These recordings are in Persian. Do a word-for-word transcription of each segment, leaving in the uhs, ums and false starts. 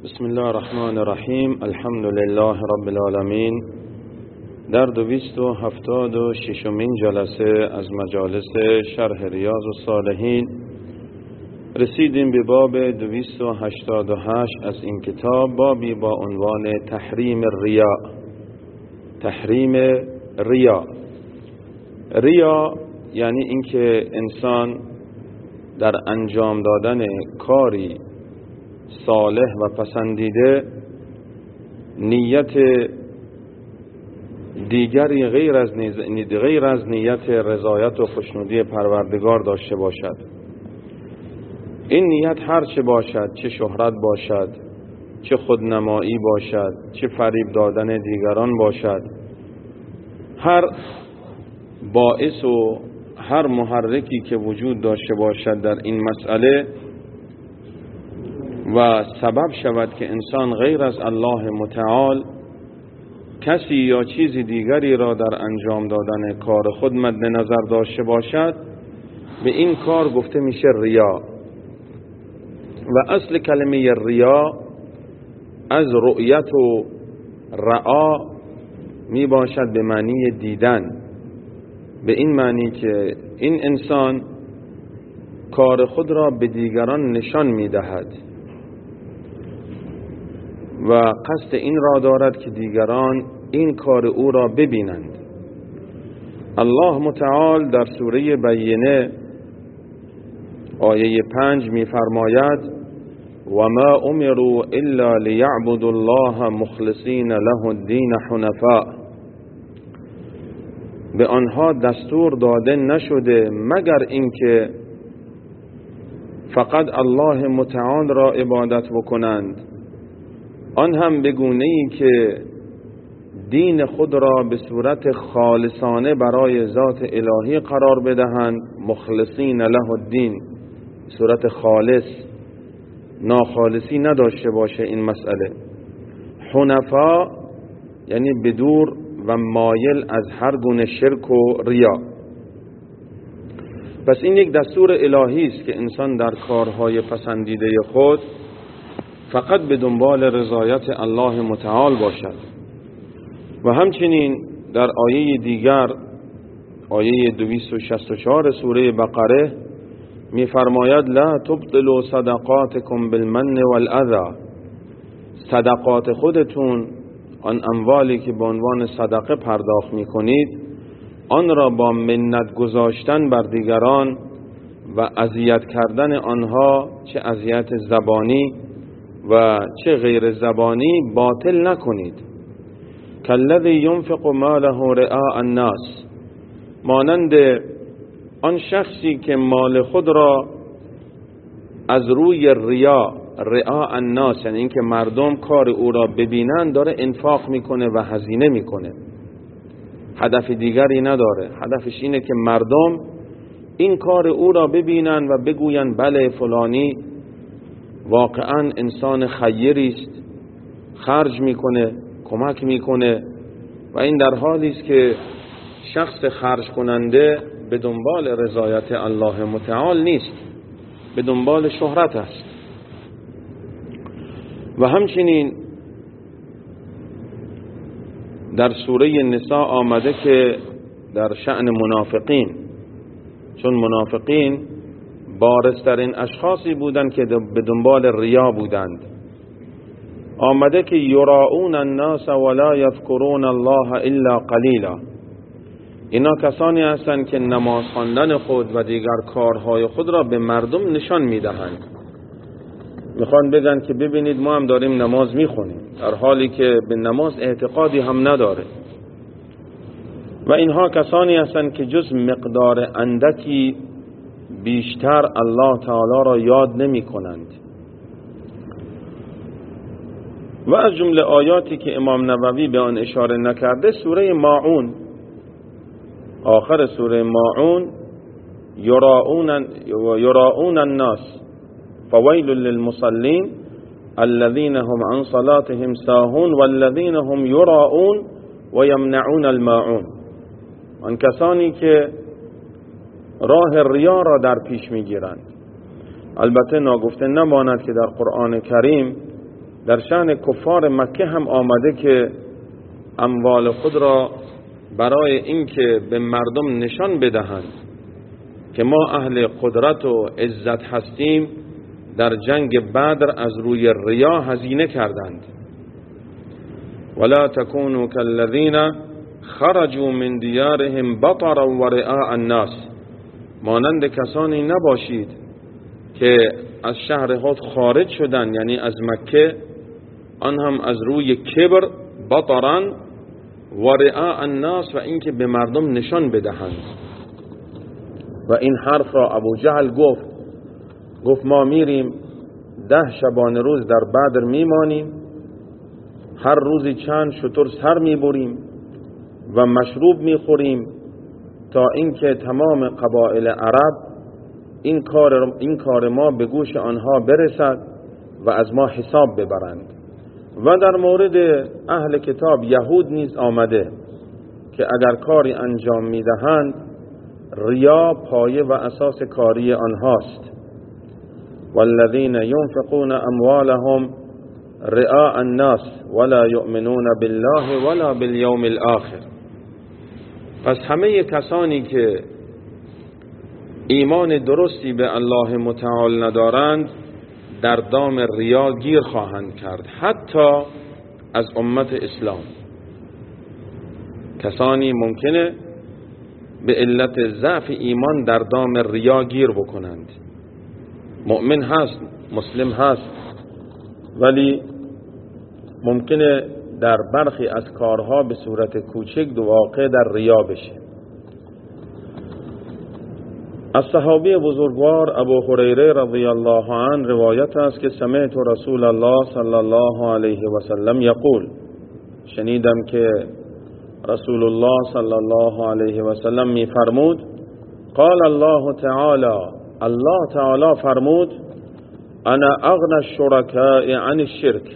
بسم الله الرحمن الرحیم. الحمد لله رب العالمین. در دویست و هفتاد و ششمین جلسه از مجالس شرح ریاض الصالحین رسیدیم به باب دویست و هشتاد و هشت از این کتاب، بابی با عنوان تحریم ریا. تحریم ریا ریا یعنی اینکه انسان در انجام دادن کاری صالح و پسندیده نیت دیگری غیر از غیر از نیت رضایت و خوشنودی پروردگار داشته باشد. این نیت هر چه باشد، چه شهرت باشد، چه خودنمایی باشد، چه فریب دادن دیگران باشد، هر باعث و هر محرکی که وجود داشته باشد در این مسئله و سبب شود که انسان غیر از الله متعال کسی یا چیزی دیگری را در انجام دادن کار خود مد نظر داشته باشد، به این کار گفته میشه ریا. و اصل کلمه ریا از رؤیت و رعا می باشد به معنی دیدن، به این معنی که این انسان کار خود را به دیگران نشان می دهد و قصد این را دارد که دیگران این کار او را ببینند. الله متعال در سوره بینه آیه پنج می فرماید: و ما امروا الا لیعبدوا الله مخلصین له الدین حنفاء. به آنها دستور داده نشده مگر اینکه فقط الله متعال را عبادت بکنند، آن هم به گونه‌ای که دین خود را به صورت خالصانه برای ذات الهی قرار بدهند. مخلصین له الدین، صورت خالص، ناخالصی نداشته باشه این مسئله. حنفا یعنی بدور و مایل از هر گونه شرک و ریا. پس این یک دستور الهی است که انسان در کارهای پسندیده خود فقط به دنبال رضایت الله متعال باشد. و همچنین در آیه دیگر، آیه دویست و شصت و چهار سوره بقره می فرماید: لا تبطلوا صدقاتکم بالمن والاذی. صدقات خودتون، آن اموالی که به عنوان صدقه پرداخت می کنید، آن را با منت گذاشتن بر دیگران و اذیت کردن آنها، چه اذیت زبانی و چه غیر زبانی، باطل نکنید. کالذی ينفق ماله رئاء الناس. مانند آن شخصی که مال خود را از روی ریا، رئاء الناس یعنی اینکه مردم کار او را ببینند، داره انفاق میکنه و هزینه میکنه، هدف دیگری نداره. هدفش اینه که مردم این کار او را ببینند و بگویند بله فلانی واقعا انسان خیری است، خرج میکنه، کمک میکنه. و این در حالی است که شخص خرج کننده به دنبال رضایت الله متعال نیست، به دنبال شهرت است. و همچنین در سوره نساء آمده که در شأن منافقین، چون منافقین بارزترین اشخاصی بودند که به دنبال ریا بودند، آمده که یراؤون الناس ولا یذکرون الله الا قلیلا. اینا کسانی هستند که نماز خواندن خود و دیگر کارهای خود را به مردم نشان میدهند. میخوان بگن که ببینید ما هم داریم نماز میخونیم، در حالی که به نماز اعتقادی هم نداره. و اینها کسانی هستند که جز مقدار اندکی بیشتر الله تعالی را یاد نمی کنند. و از جمله آیاتی که امام نووی به آن اشاره نکرده، سوره ماعون، آخر سوره ماعون: یراؤون یراؤون الناس فویل للمصلین الذین هم عن صلاتهم ساهون والذین هم یراؤون و یمنعون الماعون. آن کسانی که راه ریا را در پیش میگیرند. البته ناگفته نماند که در قرآن کریم در شأن کفار مکه هم آمده که اموال خود را برای اینکه به مردم نشان بدهند که ما اهل قدرت و عزت هستیم در جنگ بدر از روی ریا هزینه کردند. ولا تكونوا كالذين خرجوا من دیارهم بطرا و رئاء الناس، مانند کسانی نباشید که از شهر خود خارج شدند، یعنی از مکه، آن هم از روی کبر، بطرا و رئاء الناس، و اینکه به مردم نشان بدهند. و این حرف را ابو جهل گفت گفت ما میریم ده شبانه روز در بدر میمانیم، هر روزی چند شتر سر میبریم و مشروب میخوریم تا اینکه تمام قبایل عرب این کار این کار ما به گوش آنها برسد و از ما حساب ببرند. و در مورد اهل کتاب یهود نیز آمده که اگر کاری انجام میدهند ریا پایه و اساس کاری آنهاست. والذین ينفقون اموالهم رئاء الناس ولا يؤمنون بالله ولا بالیوم الاخر. پس همه کسانی که ایمان درستی به الله متعال ندارند در دام ریا گیر خواهند کرد، حتی از امت اسلام. کسانی ممکنه به علت ضعف ایمان در دام ریا گیر بکنند. مؤمن هست، مسلم هست، ولی ممکنه در برخی از کارها به صورت کوچک دو واقع در ریا بشه. از صحابی بزرگوار ابو هریره رضی الله عنه روایت است که سمعت رسول الله صلی الله علیه و سلم یقول، شنیدم که رسول الله صلی الله علیه و سلم می فرمود، قال الله تعالی، الله تعالی فرمود، انا اغنى الشركاء عن الشرك،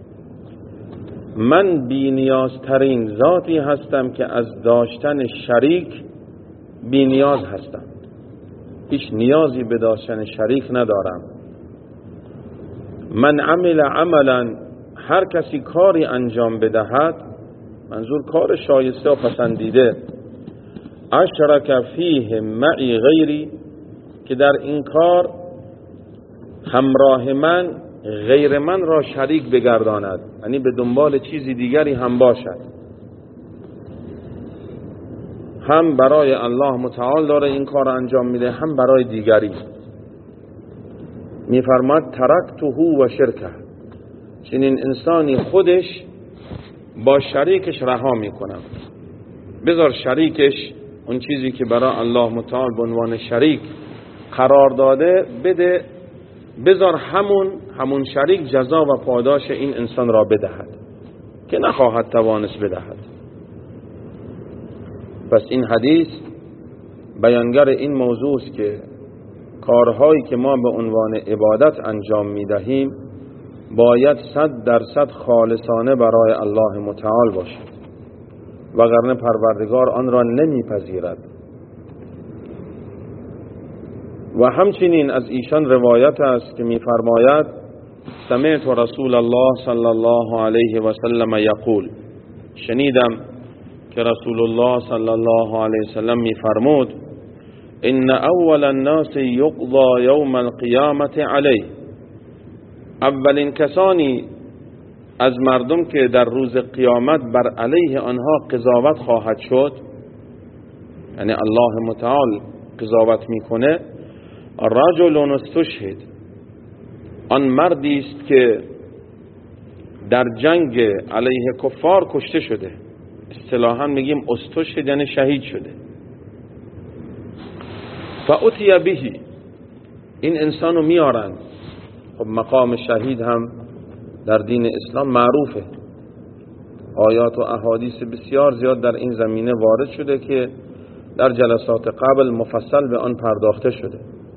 من بی نیازترین ذاتی هستم که از داشتن شریک بی نیاز هستم، هیچ نیازی به داشتن شریک ندارم. من عمل عملا، هر کسی کاری انجام بدهد، منظور کار شایسته و پسندیده، اشرک فیه معی غیری، که در این کار همراه من غیر من را شریک بگرداند، یعنی به دنبال چیزی دیگری هم باشد، هم برای الله متعال داره این کار انجام میده، هم برای دیگری. میفرماد ترکته و شرکه، چنین انسانی خودش با شریکش رها میکنم. بذار شریکش اون چیزی که برای الله متعال به عنوان شریک قرار داده بده، بذار همون همون شریک جزا و پاداش این انسان را بدهد که نخواهد توانست بدهد. پس این حدیث بیانگر این موضوع است که کارهایی که ما به عنوان عبادت انجام میدهیم باید صد درصد خالصانه برای الله متعال باشد، وگرنه پروردگار آن را نمیپذیرد. و همچنین از ایشان روایت است که میفرماید سمعت رسول الله صلی الله علیه و سلم یقول، شنیدم که رسول الله صلی الله علیه و سلم میفرمود، ان اول الناس یقضى یوم القیامت علیه، اولین کسانی از مردم که در روز قیامت بر علیه آنها قضاوت خواهد شد، یعنی الله متعال قضاوت میکنه، رجل استشهد، آن مردی است که در جنگ علیه کفار کشته شده، اصطلاحاً میگیم استشهد یعنی شهید شده. فاتی به، این انسانو میارن. خب مقام شهید هم در دین اسلام معروفه، آیات و احادیث بسیار زیاد در این زمینه وارد شده که در جلسات قبل مفصل به آن پرداخته شده.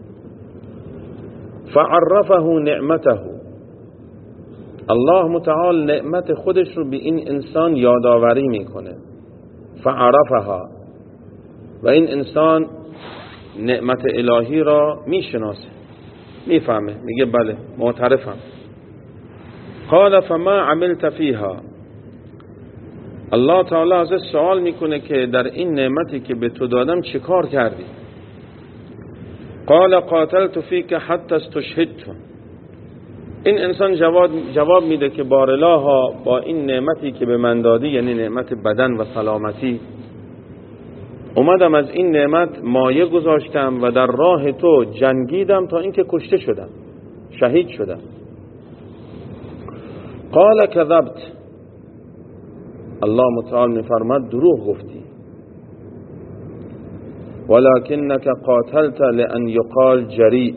فعرفه نعمته، الله متعال نعمت خودش رو به این انسان یادآوری میکنه. فعرفها، و این انسان نعمت الهی را میشناسه، میفهمه، میگه بله معترفم. قال فما عملت فيها. الله تعالی از سوال میکنه که در این نعمتی که به تو دادم چه کار کردی؟ قال قاتلت فیک حتی استشهدت. این انسان جواب جواب میده که بارالله با این نعمتی که به من دادی، یعنی نعمت بدن و سلامتی، اومدم از این نعمت مایه گذاشتم و در راه تو جنگیدم تا اینکه کشته شدم، شهید شدم. قال کذبت. الله متعال میفرماد دروغ گفتی. ولكنك قاتلت لأن يقال جریء.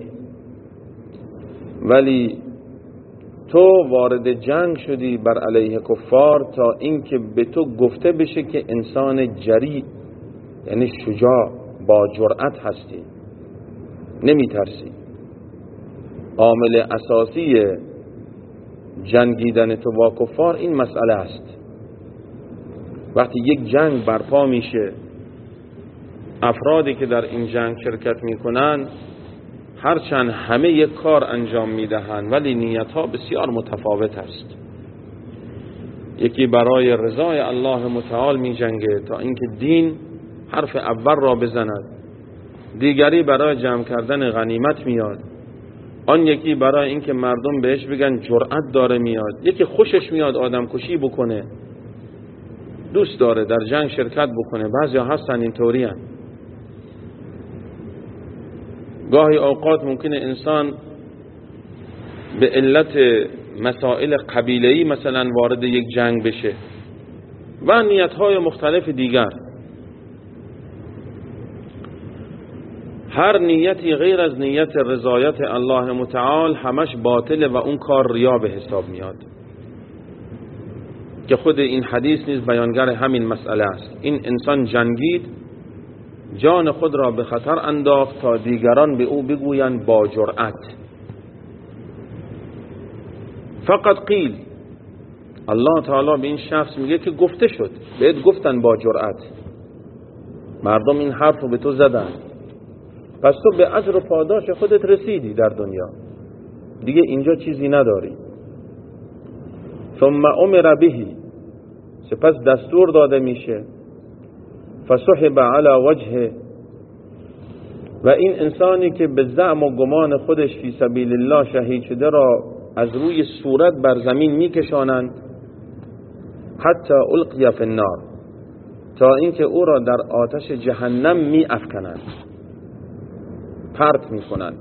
ولی تو وارد جنگ شدی بر علیه کفار تا اینکه به تو گفته بشه که انسان جریء، یعنی شجاع، با جرأت هستی، نمی ترسی. عامل اساسی جنگیدن تو با کفار این مسئله است. وقتی یک جنگ برپا میشه، افرادی که در این جنگ شرکت میکنن هرچند همه یک کار انجام میدهند ولی نیتها بسیار متفاوت است. یکی برای رضای الله متعال میجنگه تا اینکه دین حرف اول را بزند، دیگری برای جمع کردن غنیمت میاد، آن یکی برای اینکه مردم بهش بگن جرأت داره میاد، یکی خوشش میاد آدم کشی بکنه، دوست داره در جنگ شرکت بکنه. بعضی هستن اینطوری هستن. گاهی اوقات ممکنه انسان به علت مسائل قبیله‌ای مثلا وارد یک جنگ بشه و نیت‌های مختلف دیگر. هر نیتی غیر از نیت رضایت الله متعال همش باطله و اون کار ریا به حساب میاد، که خود این حدیث نیز بیانگر همین مسئله است. این انسان جنگید، جان خود را به خطر انداخت تا دیگران به او بگویند با جرأت. فقط قیل، الله تعالی به این شخص میگه که گفته شد، بهت گفتن با جرأت، مردم این حرف رو به تو زدن، پس تو به اجر و پاداش خودت رسیدی در دنیا، دیگه اینجا چیزی نداری. ثم امر بهی، سپس دستور داده میشه، فسحب علی وجهه، و این انسانی که به زعم و گمان خودش فی سبیل الله شهید شده را از روی صورت بر زمین میکشانند، حتی القی فی النار، تا اینکه او را در آتش جهنم می افکنند، پرت میکنند.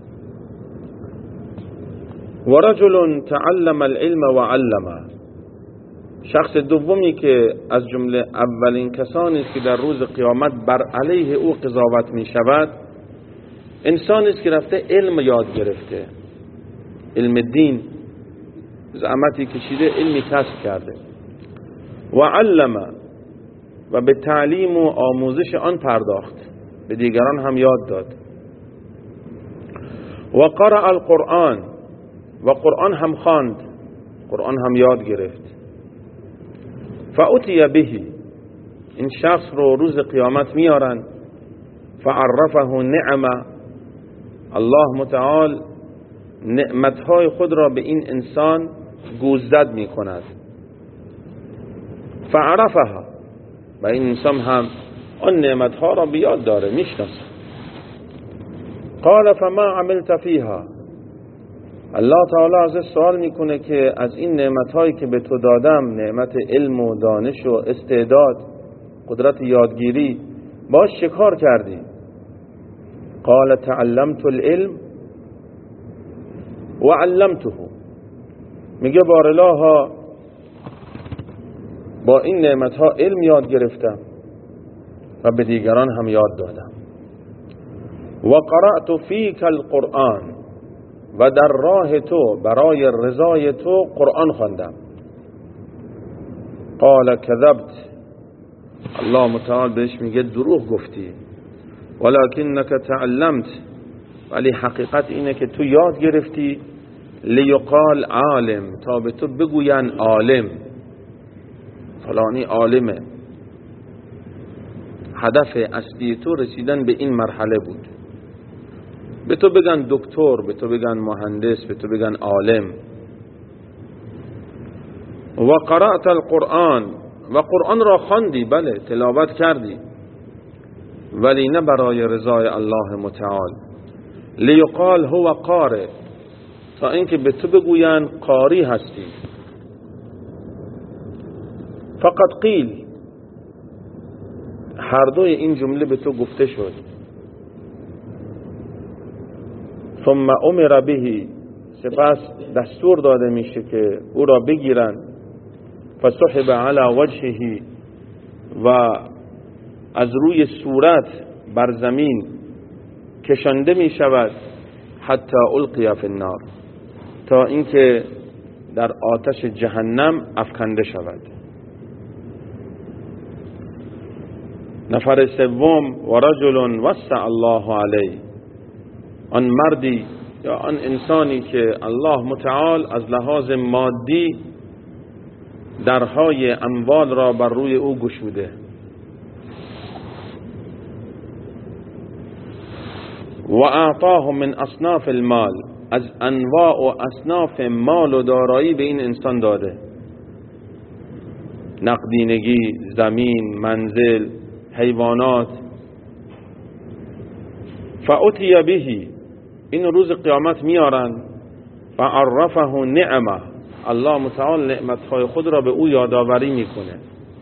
و رجل تعلم العلم و علمه، شخص دومی که از جمله اولین کسانی است که در روز قیامت بر علیه او قضاوت می شود، انسانی است که رفته علم یاد گرفته، علم دین، زحمتی کشیده، علمی کسب کرده. و علمه، و به تعلیم و آموزش آن پرداخت، به دیگران هم یاد داد. و قرأ القرآن، و قرآن هم خواند، قرآن هم یاد گرفت. فأتی بهی، این شخص رو روز قیامت میارن. فعرفه نعمه، الله متعال نعمتهای خود را به این انسان گوزدد می کند. فعرفها، و این انسان هم آن نعمتها را بیاد داره، میشناسه. قال فما عملت فیها، الله تعالی از سوال میکنه که از این نعمتهایی که به تو دادم، نعمت علم و دانش و استعداد، قدرت یادگیری، باش چه کار کردی؟ قال تعلمت العلم و علمته، میگه بارالله با این نعمتها علم یاد گرفتم و به دیگران هم یاد دادم. و قرأت فیک القرآن، و در راه تو برای رضای تو قرآن خواندم. قال کذبت، الله متعال بهش میگه دروغ گفتی. ولکنک تعلمت، ولی حقیقت اینه که تو یاد گرفتی. لیقال عالم، تا به تو بگوین عالم، فلانی عالمه. هدف اصلی تو رسیدن به این مرحله بود. به تو بگن دکتر، به تو بگن مهندس، به تو بگن عالم. و قرأت القرآن، و قرآن را خواندی، بله تلاوت کردی، ولی نه برای رضای الله متعال. لیقال هو قارئ، تا اینکه به تو بگویند قاری هستی. فقط قیل، هر دوی این جمله به تو گفته شد. ثم امر به، سپس دستور داده میشه که او را بگیرن. فسحب علی وجهه، و از روی صورت بر زمین کشانده می شود. حتی القی فی النار، تا اینکه در آتش جهنم افکنده شود. نفر سوم، و رجل وسع الله علیه، آن مردی یا آن انسانی که الله متعال از لحاظ مادی درهای اموال را بر روی او گشوده. و اعطاه من اصناف المال، از انواع و اصناف مال و دارایی به این انسان داده. نقدینگی، زمین، منزل، حیوانات. فأتی به، این روز قیامت میارن. فعرفه نعمه، الله متعال نعمتهای خود را به او یادآوری میکنه.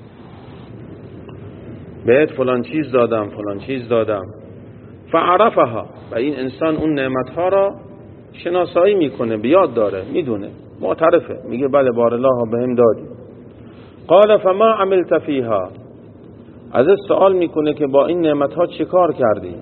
بهت فلان چیز دادم، فلان چیز دادم. فعرفها، و این انسان اون نعمتها را شناسایی میکنه، بیاد داره، میدونه، معترفه، میگه بله بارالله بهم دادی. قال فما عملت فیها، از سوال میکنه که با این نعمتها چه کار کردی؟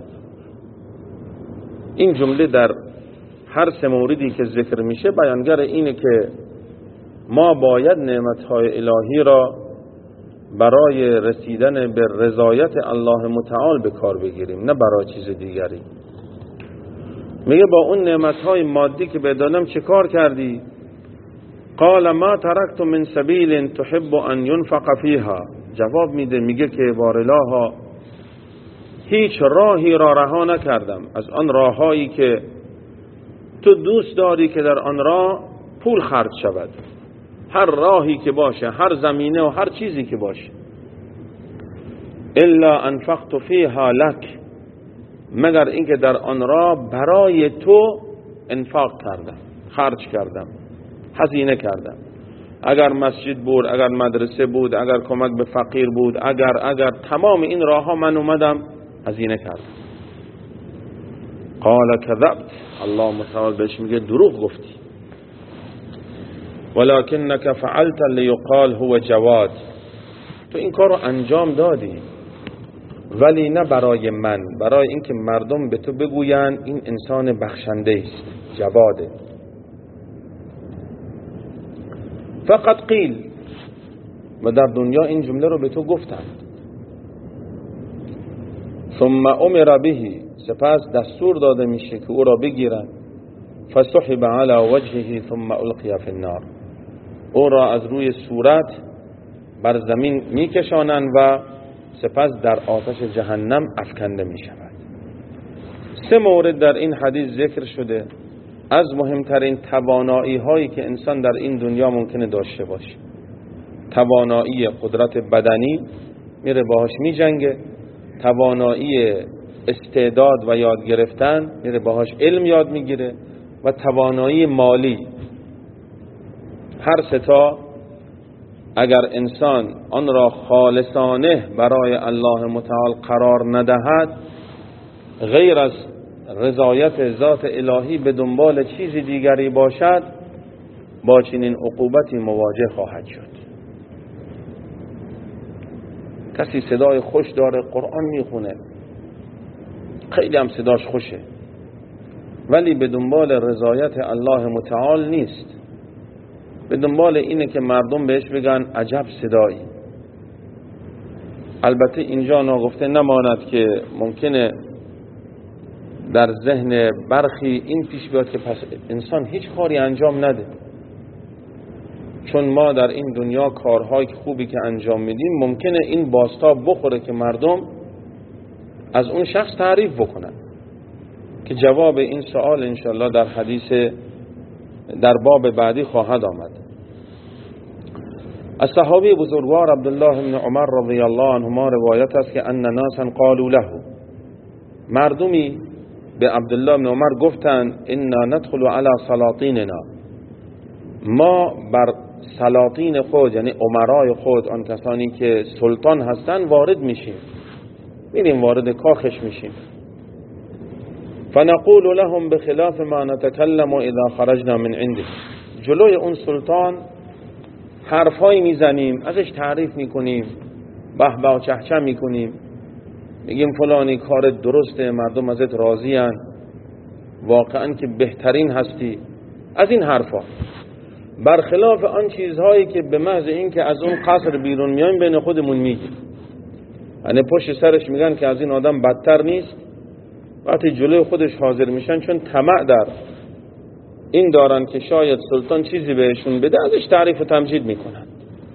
این جمله در هر سه موردی که ذکر میشه بیانگر اینه که ما باید نعمتهای الهی را برای رسیدن به رضایت الله متعال به کار بگیریم، نه برای چیز دیگری. میگه با اون نعمتهای مادی که به دادم چه کار کردی؟ قال ما ترکت من سبیل تحب ان ينفق فیها، جواب میده، میگه که بارالله هیچ راهی را رها نکردم از آن راههایی که تو دوست داری که در آن راه پول خرج شود. هر راهی که باشه، هر زمینه و هر چیزی که باشه. الا انفقت فیها لک، مگر اینکه در آن راه برای تو انفاق کردم، خرج کردم، هزینه کردم. اگر مسجد بود، اگر مدرسه بود، اگر کمک به فقیر بود، اگر اگر تمام این راه ها من اومدم هزینه کردم. قال کذبت، الله متعال بهش میگه دروغ گفتی. ولكنك فعلت لیقال هو جواد، تو این کار رو انجام دادی ولی نه برای من، برای اینکه مردم به تو بگوین این انسان بخشنده است، جواده. فقط قیل، و در دنیا این جمله رو به تو گفتن. ثم امر به، سپس دستور داده میشه که او را بگیرن. فسحب علی وجهه ثم القی فی النار، او را از روی صورت بر زمین میکشانند و سپس در آتش جهنم افکنده می شود. سه مورد در این حدیث ذکر شده از مهمترین توانایی هایی که انسان در این دنیا ممکنه داشته باشه. توانایی قدرت بدنی، میره باهاش می جنگه. توانایی استعداد و یاد گرفتن، میره باهاش علم یاد میگیره. و توانایی مالی، هر ستا اگر انسان آن را خالصانه برای الله متعال قرار ندهد، غیر از رضایت ذات الهی به دنبال چیز دیگری باشد، با چنین عقوبتی مواجه خواهد شد. کسی صدای خوش داره، قرآن میخونه، خیلی هم صداش خوشه، ولی به دنبال رضایت الله متعال نیست، به دنبال اینه که مردم بهش بگن عجب صدایی. البته اینجا ناگفته نماند که ممکنه در ذهن برخی این پیش بیاد که پس انسان هیچ کاری انجام نده، چون ما در این دنیا کارهای خوبی که انجام میدیم ممکنه این بازتاب بخوره که مردم از اون شخص تعریف بکنن، که جواب این سوال انشالله در حدیث در باب بعدی خواهد آمد. از صحابی بزرگوار عبدالله بن عمر رضی الله عنهما روایت است که ان ناسا قالوا له، مردمی به عبدالله بن عمر گفتند انا ندخل علی سلاطیننا، ما بر سلاطین خود یعنی امرای خود، آن کسانی که سلطان هستند وارد میشیم، میریم وارد کاخش میشیم. فنقول لهم بخلاف ما نتكلم اذا خرجنا من عنده، جلوی اون سلطان حرفایی میزنیم، ازش تعریف میکنیم، به به و چهچه میکنیم، میگیم فلانی کارت درسته، مردم ازت راضی هن، واقعا که بهترین هستی، از این حرفا. برخلاف آن چیزهایی که به محض این که از اون قصر بیرون میایم بین خودمون میگیم، یعنی پشت سرش میگن که از این آدم بدتر نیست، وقتی جلوی خودش حاضر میشن چون طمع در این دارن که شاید سلطان چیزی بهشون بده، ازش تعریف و تمجید میکنن.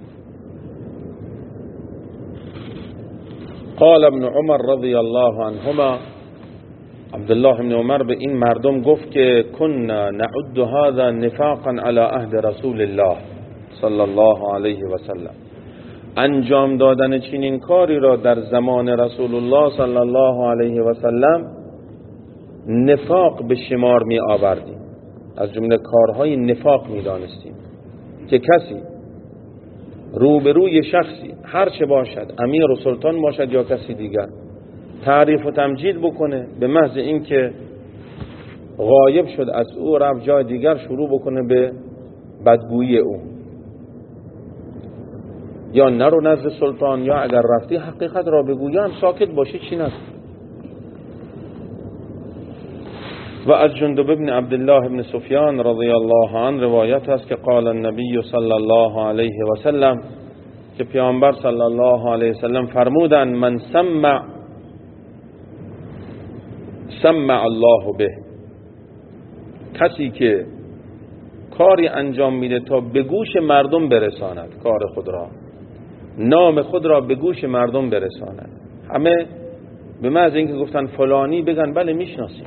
قال ابن عمر رضی الله عنهما، عبدالله بن عمر به این مردم گفت که کنا نعد هذا نفاقا علی عهد رسول الله صلی الله علیه و سلم، انجام دادن چنین کاری را در زمان رسول الله صلی الله علیه و سلم نفاق به شمار می آوردیم، از جمله کارهای نفاق می دانستیم که کسی روبروی شخصی هر چه باشد، امیر و سلطان باشد یا کسی دیگر، تعریف و تمجید بکنه، به محض این که غایب شد از او رفت جای دیگر شروع بکنه به بدگویی او، یا نرو نزد سلطان، یا اگر رفتی حقیقت را بگو، یا هم ساکت باشی، چی نست. و از جندب ابن عبدالله ابن سفیان رضی الله عنه روایت است که قال النبی صلی الله علیه و سلم، که پیامبر صلی الله علیه و سلم فرمودند من سمع سمع الله به، کسی که کاری انجام میده تا به گوش مردم برساند، کار خود را، نام خود را به گوش مردم برساند، همه به محض اینکه گفتن فلانی بگن بله میشناسیم،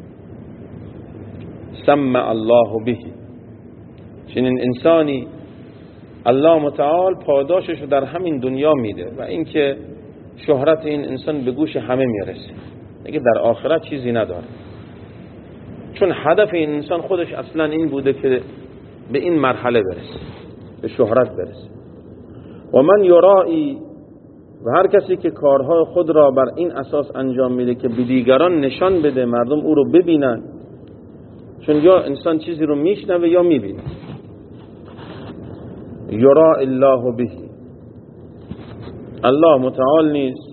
سمع الله به، چنین انسانی الله متعال پاداشش رو در همین دنیا میده و اینکه شهرت این انسان به گوش همه میرسه، دیگه در آخرت چیزی نداره، چون هدف این انسان خودش اصلا این بوده که به این مرحله برسه، به شهرت برسه. و من یرائی، و هر کسی که کارهای خود را بر این اساس انجام میده که به دیگران نشان بده، مردم او رو ببینن، چون یا انسان چیزی رو میشنوه یا میبینه. یرا الله به، الله متعال نیست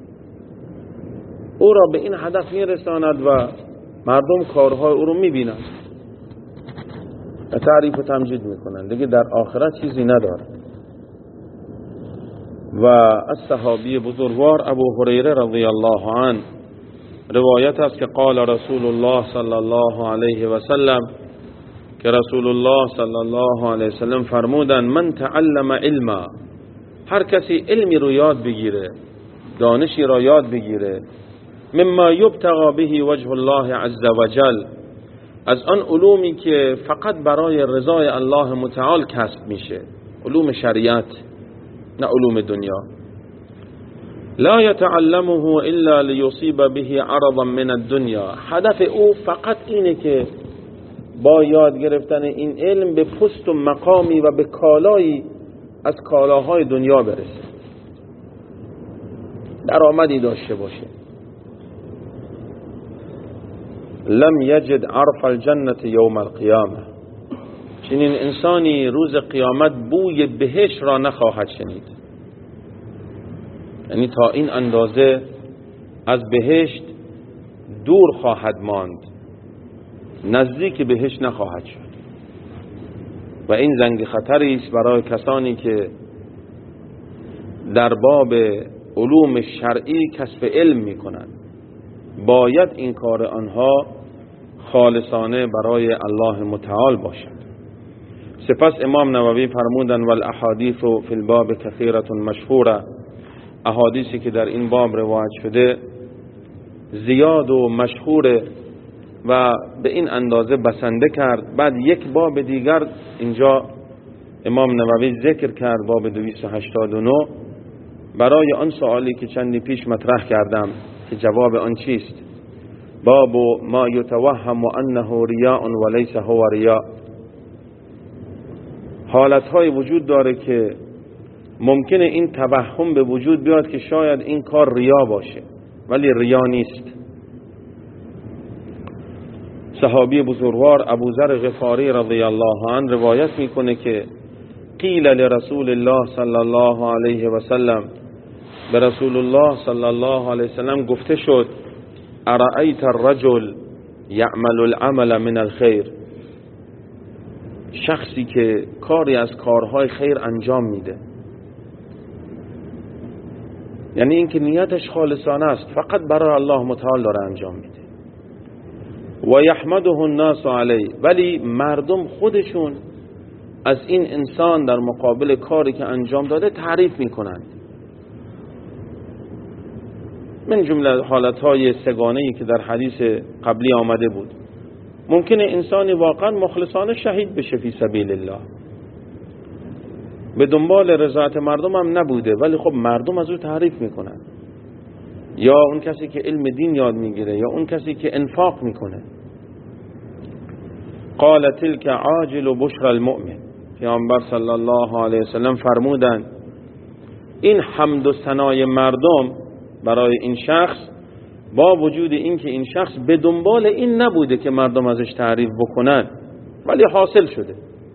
او را به این هدف میرساند و مردم کارهای او رو میبینن و تعریف و تمجید میکنن، دیگه در آخرت چیزی نداره. و از صحابی بزرگوار ابو هریره رضی الله عنه روایت است که قال رسول الله صلی الله علیه و سلم، که رسول الله صلی الله علیه و سلم فرمودند من تعلم علما، هر کسی علمی رو یاد بگیره، دانشی را یاد بگیره، مما یبتغى به وجه الله عز وجل، از آن علومی که فقط برای رضای الله متعال کسب میشه، علوم شریعت نه علوم دنیا، لا يتعلمه الا ليصيب به عرضا من الدنيا، هدف او فقط اینه که با یاد گرفتن این علم به پست و مقامی و به کالایی از کالاهای دنیا برسه، درآمدی داشته باشه. لم یجد عرف الجنة یوم القیامه، چنین انسانی روز قیامت بوی بهشت را نخواهد شنید، یعنی تا این اندازه از بهشت دور خواهد ماند، نزدیک بهشت نخواهد شد. و این زنگ خطری است برای کسانی که در باب علوم شرعی کسب علم میکنند. باید این کار آنها خالصانه برای الله متعال باشد. سپس امام نووی فرمودند والاحادیث فی الباب کثیرة مشهوره، احادیثی که در این باب روایت شده زیاد و مشهوره و به این اندازه بسنده کرد. بعد یک باب دیگر اینجا امام نووی ذکر کرد باب دویست و هشتاد و نه برای آن سوالی که چندی پیش مطرح کردم که جواب آن چیست. باب ما یتوهم انه ریاء وليس هو ریاء. حالتهای وجود داره که ممکنه این توهم به وجود بیاد که شاید این کار ریا باشه ولی ریا نیست. صحابی بزرگوار ابوذر غفاری رضی الله عنه روایت میکنه که قیل لرسول الله صلی الله علیه و سلم، به رسول الله صلی الله علیه و سلم گفته شد ارأیت الرجل یعمل العمل من الخیر، شخصی که کاری از کارهای خیر انجام میده، یعنی اینکه نیتش خالصانه است، فقط برای الله متعال داره انجام میده، و یحمده الناس علیه، ولی مردم خودشون از این انسان در مقابل کاری که انجام داده تعریف میکنند. من جمله حالتهای سگانه‌ای که در حدیث قبلی آمده بود. ممکنه انسانی واقعا مخلصانه شهید بشه فی سبیل الله، به دنبال رضایت مردم هم نبوده ولی خب مردم از او تعریف میکنن، یا اون کسی که علم دین یاد میگیره، یا اون کسی که انفاق میکنه. قال تلك عاجل بشر المؤمن، پیامبر صلی الله علیه وسلم فرمودند این حمد و ثنای مردم برای این شخص با وجود این که این شخص به دنبال این نبوده که مردم ازش تعریف بکنن ولی حاصل شده.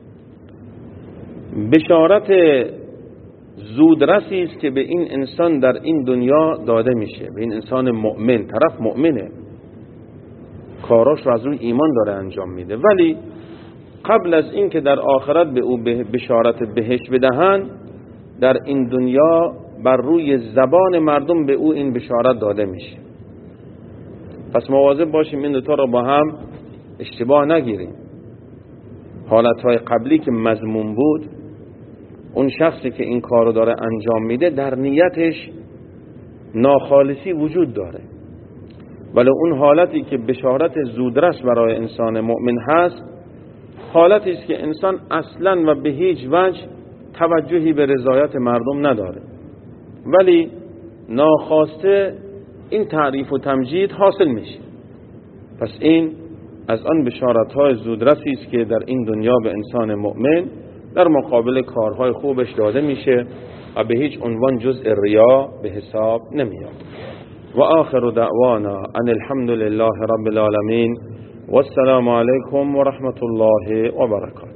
بشارت زودرسی است که به این انسان در این دنیا داده میشه، به این انسان مؤمن. طرف مؤمنه، کاراش رو از روی ایمان داره انجام میده، ولی قبل از این که در آخرت به او بشارت بهشت بدهند، در این دنیا بر روی زبان مردم به او این بشارت داده میشه. پس مواظب باشیم این دوتا رو با هم اشتباه نگیریم. حالتهای قبلی که مذموم بود، اون شخصی که این کارو داره انجام میده در نیتش ناخالصی وجود داره، ولی اون حالتی که بشارت زودرس برای انسان مؤمن هست، حالتی است که انسان اصلا و به هیچ وجه توجهی به رضایت مردم نداره، ولی ناخواسته این تعریف و تمجید حاصل میشه. پس این از آن بشارت‌های زودرسی است که در این دنیا به انسان مؤمن در مقابل کارهای خوبش داده میشه و به هیچ عنوان جزء ریا به حساب نمیاد. و آخر دعوانا ان الحمد لله رب العالمین و السلام علیکم و رحمت الله و برکاته.